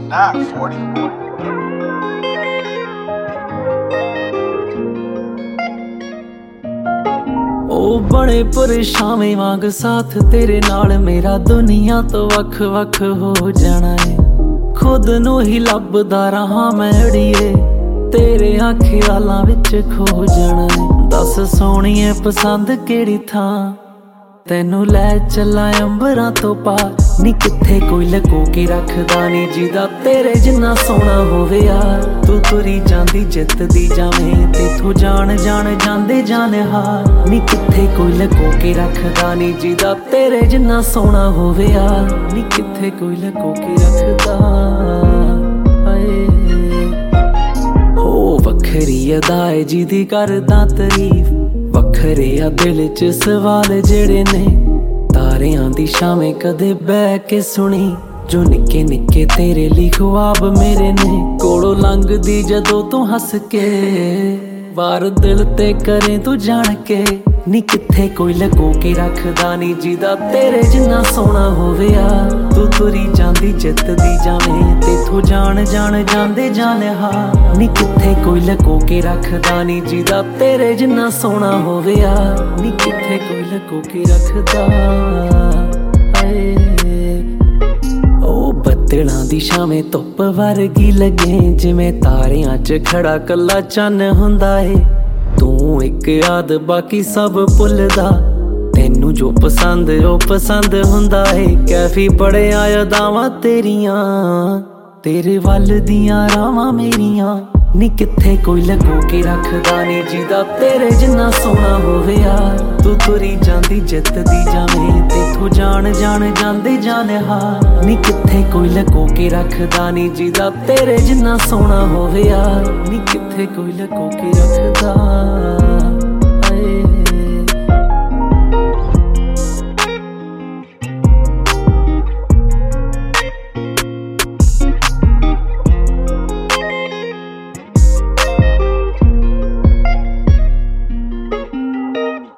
not 40. ਉਹ ਬੜੇ ਪਰਛਾਵੇਂ ਵਾਂਗ ਸਾਥ ਤੇਰੇ ਨਾਲ ਮੇਰਾ ਦੁਨੀਆ ਤੋਂ ਵੱਖ ਵੱਖ ਹੋ ਜਾਣਾ ਏ। ਖੁਦ ਨੂੰ ਹੀ ਲੱਭਦਾ ਰਹਾ ਮੈਂ ਅੜੀਏ, ਤੇਰੇ ਖਿਆਲਾਂ ਵਿੱਚ ਖੋ ਜਾਣਾ ਏ। ਦੱਸ ਸੋਹਣੀਏ ਪਸੰਦ ਕਿਹੜੀ ਥਾਂ, ਤੈਨੂੰ ਲੈ ਚੱਲਾਂ ਅੰਬਰਾਂ ਤੋਂ ਪਾਰ। ਨੀ ਕਿੱਥੇ ਕੋਈ ਲਕੋ ਕੇ ਰੱਖਦਾ ਨੀ ਜਿਹਦਾ ਤੇਰੇ ਜਿੰਨਾ ਸੋਹਣਾ ਹੋਵੇ ਯਾਰ। ਤੂੰ ਤੁਰੀ ਜਾਂਦੀ ਜਿੱਤਦੀ ਜਾਵੇਂ, ਤੇਥੋਂ ਜਾਣ ਜਾਂਦੇ ਜਾਣ ਹਾਰ। ਨੀ ਕਿੱਥੇ ਕੋਈ ਲਕੋ ਕੇ ਰੱਖਦਾ ਨੀ ਜਿਹਦਾ ਤੇਰੇ ਜਿੰਨਾ ਸੋਹਣਾ ਹੋਵੇ ਯਾਰ। ਨੀ ਕਿੱਥੇ ਕੋਈ ਲਕੋ ਕੇ ਰੱਖਦਾ ਆਏ। ਹੋ ਵੱਖਰੀ ਅਦਾ ਏ ਜਿਹਦੀ ਕਰਦਾ ਤਾਰੀਫ, ਵੱਖਰੇ ਆ ਦਿਲ 'ਚ ਸਵਾਲ ਜਿਹੜੇ ਨੇ। ਤਾਰਿਆਂ ਦੀ ਛਾਵੇਂ ਕਦੇ ਬਹਿ ਕੇ ਸੁਣੀ, ਜੋ ਨਿੱਕੇ ਨਿੱਕੇ ਤੇਰੇ ਲਈ ਖੁਆਬ ਮੇਰੇ ਨੇ। ਕੋਲੋਂ ਲੰਘਦੀ ਜਦੋਂ ਤੂੰ ਹੱਸ ਕੇ, ਵਾਰ ਦਿਲ ਤੇ ਕਰੇ ਤੂੰ ਜਾਣ ਕੇ। ਨੀ ਕਿੱਥੇ ਕੋਈ ਲਕੋ ਕੇ ਰੱਖਦਾ ਨੀ ਜਿਹਦਾ ਤੇਰੇ ਜਿੰਨਾ ਸੋਹਣਾ ਹੋਵੇ ਯਾਰ। ਤੂੰ ਤੁਰੀ ਜਾਂਦੀ ਜਿੱਤਦੀ ਜਾਵੇਂ, ਤੇਥੋਂ ਜਾਣ ਜਾਂਦੇ ਜਾਣ ਹਾਰ। ਨੀ ਕਿੱਥੇ ਕੋਈ ਲਕੋ ਕੇ ਰੱਖਦਾ ਨੀ ਜਿਹਦਾ ਤੇਰੇ ਜਿੰਨਾ ਸੋਹਣਾ ਹੋਵੇ ਯਾਰ। ਨੀ ਕਿੱਥੇ ਕੋਈ ਲਕੋ ਕੇ ਰੱਖਦਾ ਆਏ। ਉਹ ਬੱਦਲਾਂ ਦੀ ਛਾਵੇਂ ਧੁੱਪ ਵਰਗੀ ਲੱਗੇ, ਜਿਵੇਂ ਤਾਰਿਆਂ 'ਚ ਖੜਾ ਕੱਲਾ ਚੰਨ ਹੁੰਦਾ ਏ। ਤੂੰ ਇੱਕ ਯਾਦ ਬਾਕੀ ਸਭ ਭੁੱਲਦਾ, ਤੈਨੂੰ ਜੋ ਪਸੰਦ ਉਹ ਪਸੰਦ ਹੁੰਦਾ ਏ। ਕੈਫੀ ਬੜੀਆਂ ਯਾਦਾਵਾਂ ਤੇਰੀਆਂ, ਤੇਰੇ ਵੱਲ ਦੀਆਂ ਰਾਵਾਂ ਮੇਰੀਆਂ। ਨੀ ਕਿੱਥੇ ਕੋਈ ਲਕੋ ਕੇ ਰੱਖਦਾ ਨੀ ਜਿਹਦਾ ਤੇਰੇ ਜਿੰਨਾ ਸੋਹਣਾ ਹੋਵੇ ਯਾਰ। ਤੂੰ ਤੁਰੀ ਜਾਂਦੀ ਜਿੱਤਦੀ ਜਾਵੇਂ, ਤੇਥੋਂ ਜਾਣ ਜਾਂਦੇ ਜਾਣ ਹਾਰ। ਨੀ ਕਿੱਥੇ ਕੋਈ ਲਕੋ ਕੇ ਰੱਖਦਾ ਨੀ ਜਿਹਦਾ ਤੇਰੇ ਜਿੰਨਾ ਸੋਹਣਾ ਹੋਵੇ ਯਾਰ। ਨੀ ਕਿੱਥੇ ਕੋਈ ਲਕੋ ਕੇ ਰੱਖਦਾ।